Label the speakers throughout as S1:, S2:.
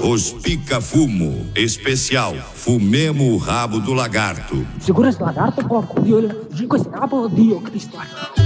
S1: os pica-fumo. Especial, fumemos o rabo do lagarto.
S2: Segura esse lagarto, porco. E olha, digo esse rabo, Dio Cristo.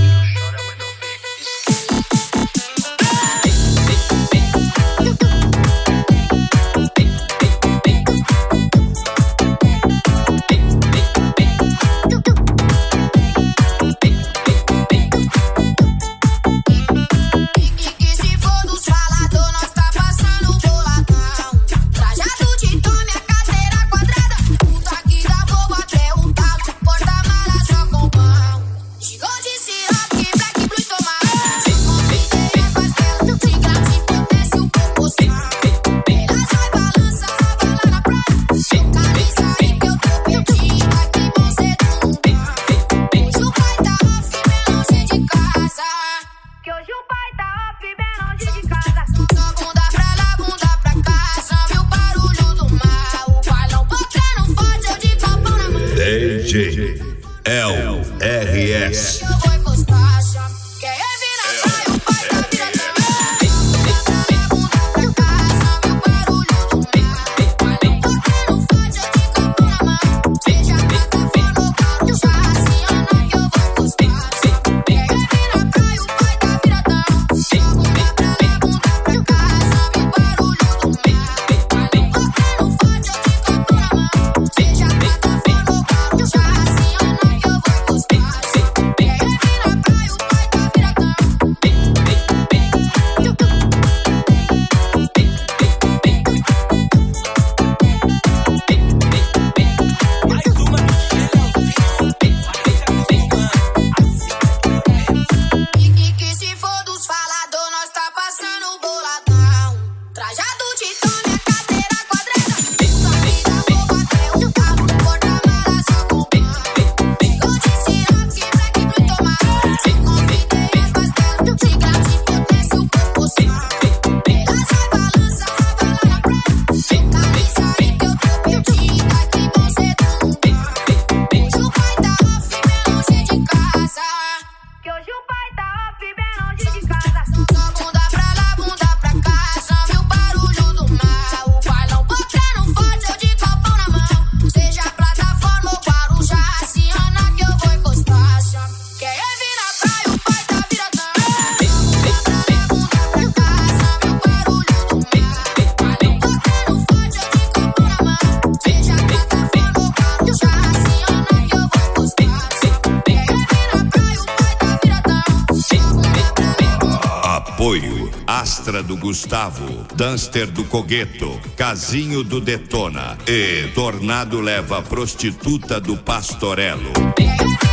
S1: DJ LRS. Apoio: Astra do Gustavo, Duster do Cogueto, Casinho do Detona e Tornado leva prostituta do Pastorello.